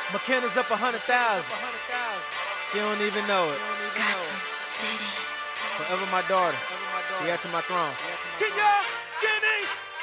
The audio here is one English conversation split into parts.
McKenna's up 100,000. She don't even know it. Gotham City. Forever my daughter. He to my throne. Kenya, Jenny,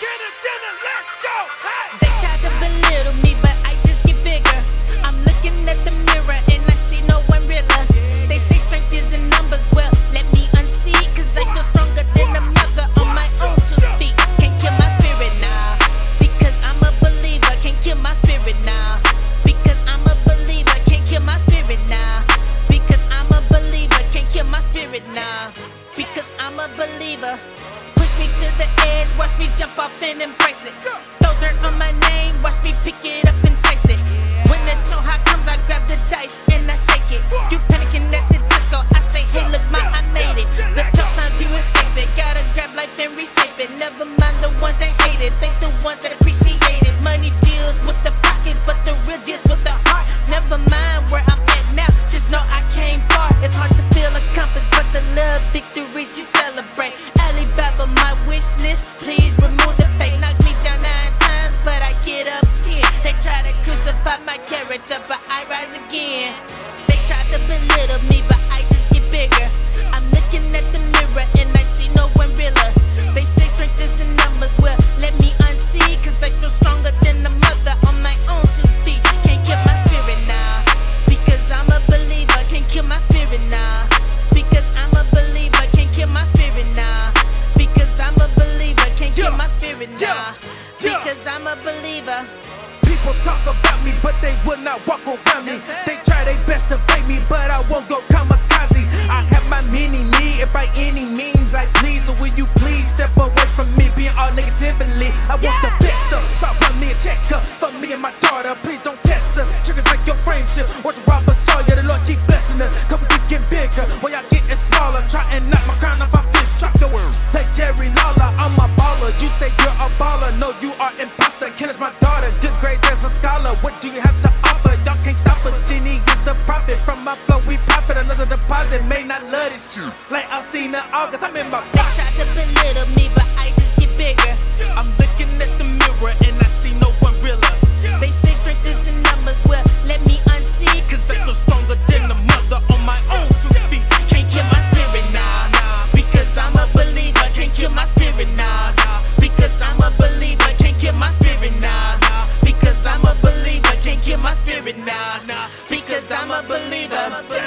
let's go! Hey! They tried to belittle me, but I just get bigger. I'm looking at the mirror and I see no one realer. They say strength is in numbers, well, let me unsee. Cause I feel stronger than a mother on my own 2 feet. Can't kill my spirit now, because I'm a believer. Can't kill my spirit now, because I'm a believer. Can't kill my spirit now, because I'm a believer. Can't kill my spirit now, because I'm a believer. Push me to the edge, watch me jump off and embrace it. Throw dirt on my name, watch me pick it up and taste it. When the high comes, I grab the dice and I shake it. You panicking at the disco, I say, hey look ma, I made it. The tough times you escape it, gotta grab life and reshape it. Never mind the ones that hate it, thank the ones that appreciate it. Money deals with the pockets, but the real deals with the heart. Never mind where I'm at now, just know I came far. It's hard to feel accomplished, but the love victories you celebrate. Alibaba, my wish list, please remove the fake. Knock me down 9 times, but I get up 10. They try to crucify my character, but I rise again. They try to belittle me, but I just get bigger. I'm looking at the mirror and I see no one realer. They say strength is in numbers, well, let me unsee. Cause I feel stronger than a mother on my own 2 feet. Can't kill my spirit now, because I'm a believer. Can't kill my spirit now, because I'm a believer. Can't kill my spirit now, because I'm a believer. Can't kill my spirit now, because I'm a believer. People talk about me, but they will not walk around me. They try their best to bait me, but I won't go kamikaze. I have my mini-me, and by any means I please. So will you please step away from me, being all negatively? I want the best up, so run me a check up for me and my daughter. Please don't test her. Triggers make your frame shift. Watch Robert Sawyer, the Lord keep blessing us. Couple keep getting bigger, while y'all getting smaller. Try and knock my crown off my fist. Drop the word like Jerry Lawler. I'm a baller. You say you're a baller, no, you are imposter. Killer's my daughter, good grades as a scholar. What do you have to offer? Y'all can't stop us. Genie is the profit from my flow. We profit another deposit. May not love this shit like I've seen in August. I'm in my They try to belittle me, but I just get bigger. I'm looking at the mirror and I see no one realer. They say strength is in numbers, well, let me unsee. Cause I feel stronger than a mother on my own 2 feet. Can't kill my spirit now, because I'm a believer. Can't kill my spirit now, because I'm a believer. Can't kill my spirit now, because I'm a believer. Can't kill my spirit now, because I'm a believer.